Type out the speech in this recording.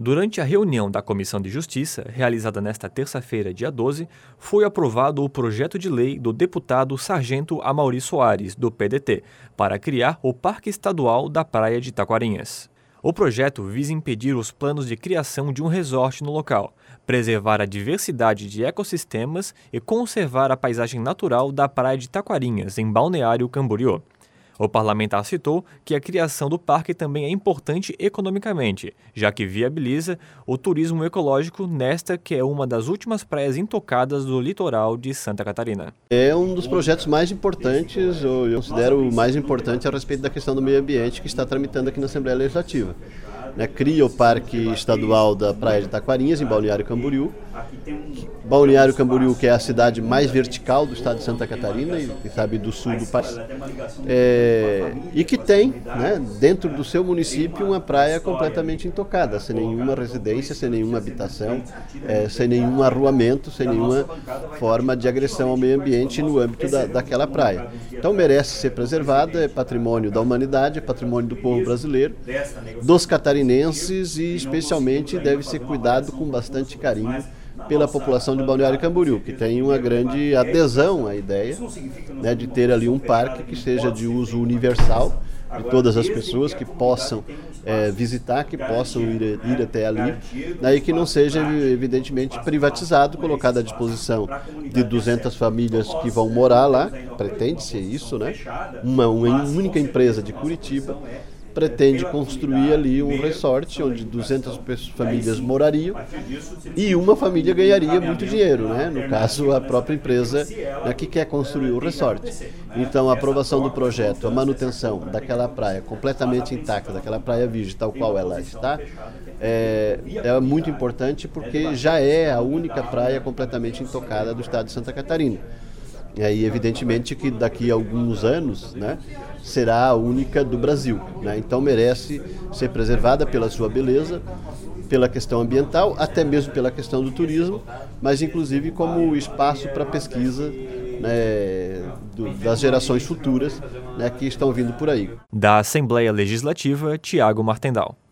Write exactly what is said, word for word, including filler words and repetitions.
Durante a reunião da Comissão de Justiça, realizada nesta terça-feira, dia doze, foi aprovado o projeto de lei do deputado Sargento Amaury Soares, do P D T, para criar o Parque Estadual da Praia de Taquarinhas. O projeto visa impedir os planos de criação de um resort no local, preservar a diversidade de ecossistemas e conservar a paisagem natural da Praia de Taquarinhas, em Balneário Camboriú. O parlamentar citou que a criação do parque também é importante economicamente, já que viabiliza o turismo ecológico nesta que é uma das últimas praias intocadas do litoral de Santa Catarina. É um dos projetos mais importantes, eu considero o mais importante a respeito da questão do meio ambiente que está tramitando aqui na Assembleia Legislativa. Né, cria o Parque Estadual da Praia de Taquarinhas, em Balneário Camboriú. Balneário Camboriú, que é a cidade mais vertical do estado de Santa Catarina e, e sabe, do sul do país. É, e que tem, né, dentro do seu município, uma praia completamente intocada, sem nenhuma residência, sem nenhuma habitação, é, sem nenhum arruamento, sem nenhuma forma de agressão ao meio ambiente no âmbito da, daquela praia. Então merece ser preservada, é patrimônio da humanidade, é patrimônio do povo brasileiro, dos catarinenses e especialmente deve ser cuidado com bastante carinho pela população de Balneário Camboriú, que tem uma grande adesão à ideia, né, de ter ali um parque que seja de uso universal, de todas as pessoas que possam é, visitar, que possam ir, ir até ali, daí que não seja evidentemente privatizado, colocado à disposição de duzentas famílias que vão morar lá, pretende ser isso, né? Uma, uma única empresa de Curitiba pretende construir ali um resort onde duzentas famílias morariam e uma família ganharia muito dinheiro, né? No caso, a própria empresa, né, que quer construir o resort. Então, a aprovação do projeto, a manutenção daquela praia completamente intacta, daquela praia virgem, tal qual ela está, é, é muito importante porque já é a única praia completamente intocada do estado de Santa Catarina. E aí, evidentemente, que daqui a alguns anos, né, será a única do Brasil, né? Então merece ser preservada pela sua beleza, pela questão ambiental, até mesmo pela questão do turismo, mas inclusive como espaço para pesquisa, né, do, das gerações futuras, né, que estão vindo por aí. Da Assembleia Legislativa, Tiago Martendal.